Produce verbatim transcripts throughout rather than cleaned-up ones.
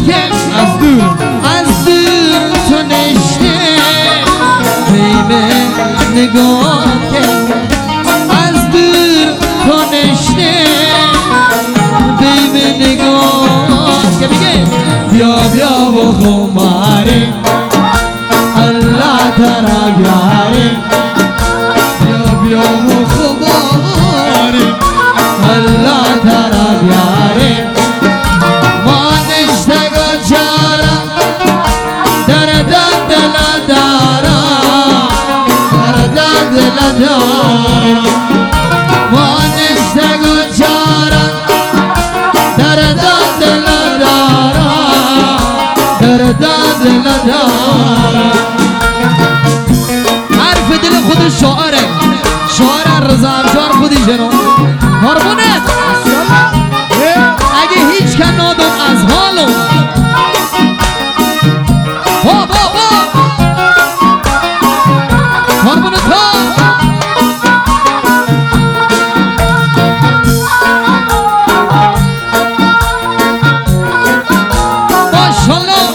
که از دور از دور تو نشته بیمه نگاه که از دور تو نشته بیمه نگاه که میگه بیا بیا و خماره الله ترا بیاره بیا بیا و خماره الله ترا بیاره ما نشتگو چارا در دل دارا در دل دارا ما نشتگو چارا در دل دارا در دل دارا حرف دل خود شاعره شاعر رضا افشار خودی جنو هارمونت اگه هیچ کن نادم از حالو با با با هارمونت ها ماشالله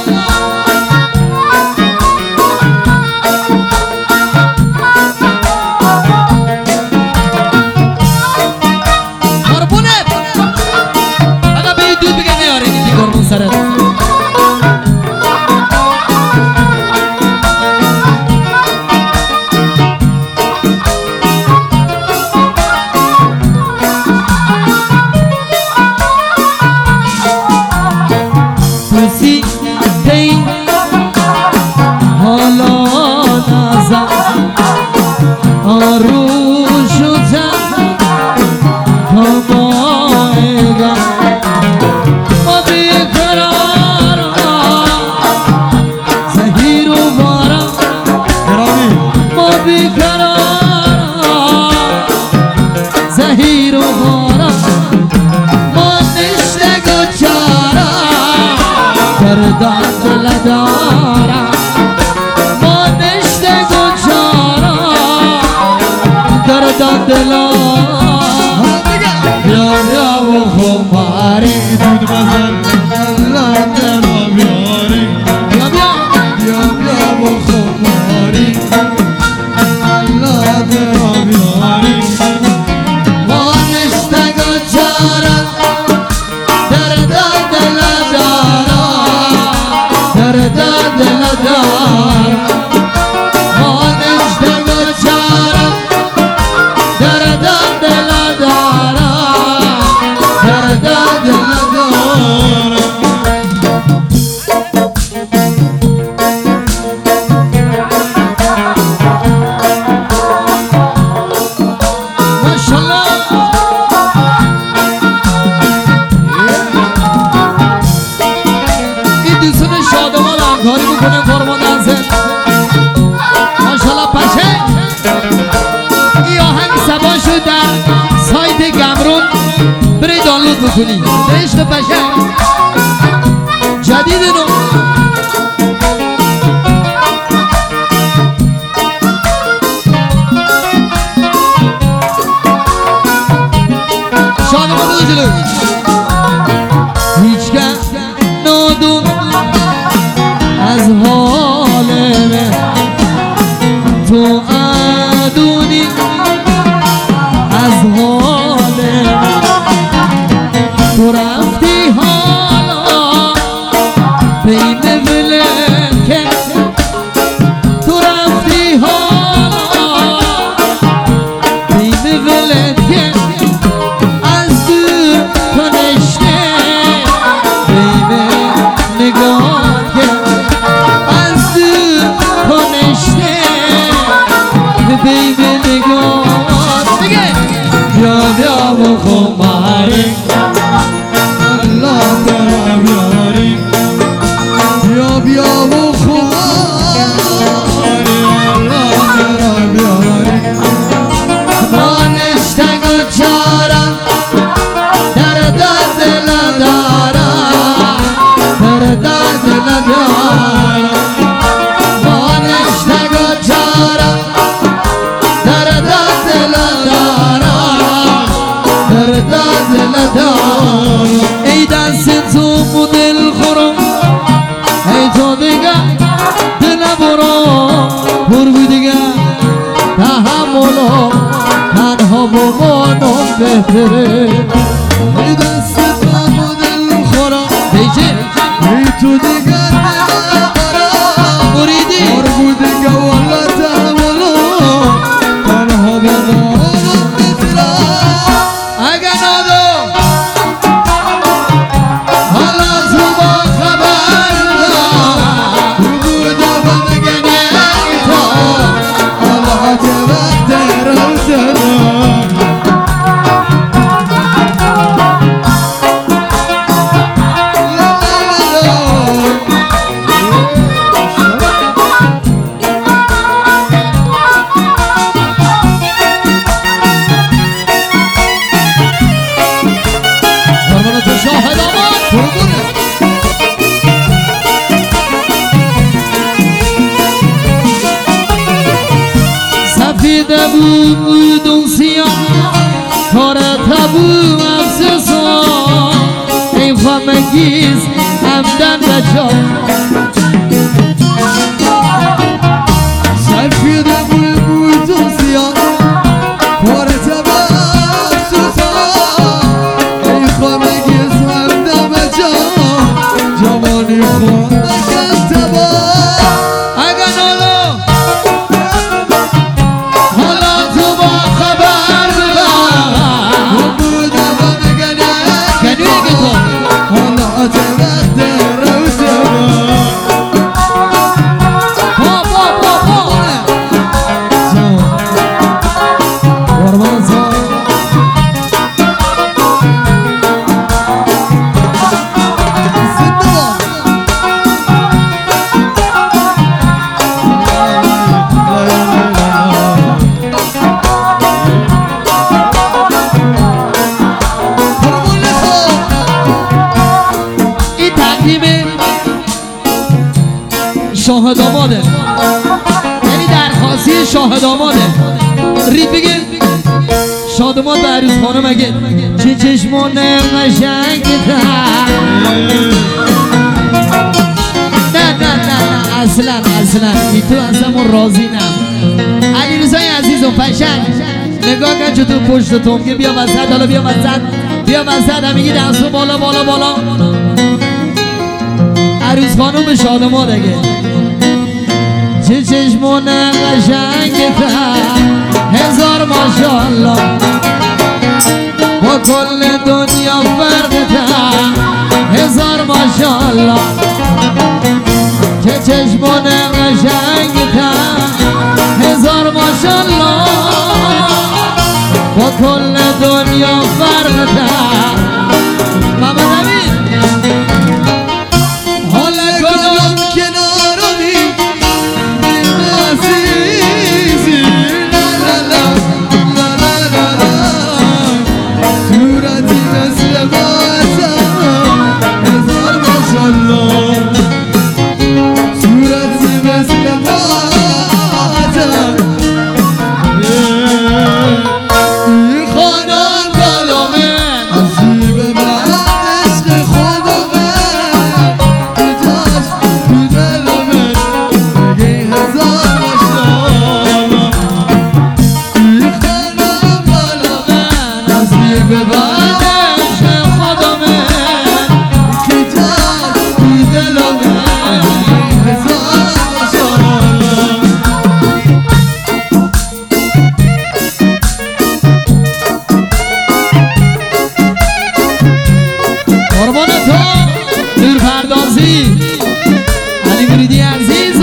دلا بیا بیا و خماری دود بزن الله ترا بیاره بیا بیا بیا بیا و خماری الله ترا بیاره ما نشتگو چارا در دل دارا در دل دارا ما نشتگو چارا در دل دارا در دل دارا بکنی عشق پشنگ جدید نو شادمان دو جلو هیچ کس نادون از حال من تو ادونی از حال من تو رفتی حالا خاطره ای دست پا و دل خورم بیجه ای تو دیگر نبارم مریدی آرگو دیگه والا تحولا تنها بمانم بمیرم اگه نادو حالا تو با خبر تو بودم و مگه نیتا حالا چه وقت رو زدم قربان تو شاهد آمد سفید بود اون سیاه کار تبو افسوسا ای فهمگیز همدن بجا سفید بود بود و سیاه کارت افسوسا ای خانگی سردم جا جوانی خواندن تبا اگه نالو حالا تو با خبر ببر بودم و مگه کنی اگه تو حالا چه وقت رو زدم پا پا پا پا قربان تو این تقدیم شاه داماده یعنی درخواستی شاه داماده رید بگه شادمات به عروس خانم اگه چه چشمانه قشنگ نه نه نه نه اصلا اصلا این تو اصلا من راضی نم علی رضای عزیزم پشنگ نگاه کن چطور پشت تو میگه بیا وسط حالا بیا وسط بیا وسط هم میگی دستو بالا بالا بالا عروس خانم به شادمات اگه چه چشمانه قشنگ هزار ماشاءالله با کل دنیا فرق هزار ماشاءالله چه چشمانه قشنگ هزار ماشاءالله با کل دنیا فرق محمد امین حالا کنم کنارمی دل عزیزی لا لا لا لا لا لا لا صورتی مثل بازم هزار ماشالله صورتی مثل بازم این خانم کلامه عزیب من عشق خودمه کجاست تو دلمه بگی هزار ماشالله این خانم کلامه عزیب من عشق خودمه کجاست تو دلمه بگی هزار ماشالله قربان تو نور پردازی علی مریدی عزیز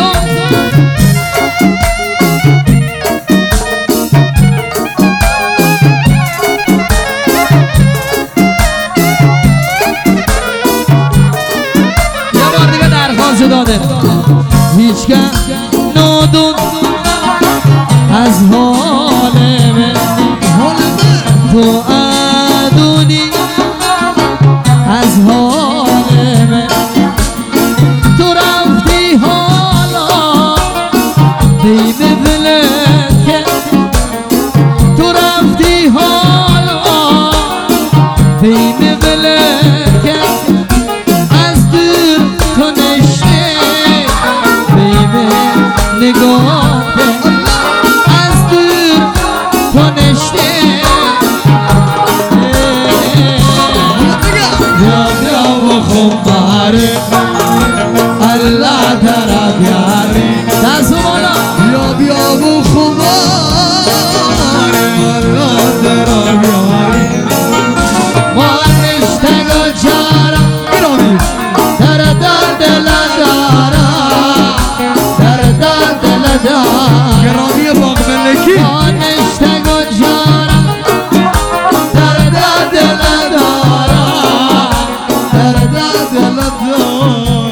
یه بار دیگه درخواست داده هیچگه نادون از حال من تو ادونی از حال من تو رفتی حالا بین فلکه تو رفتی حالا بین فلکه از دور تو نشته بین نگاه درد دل تو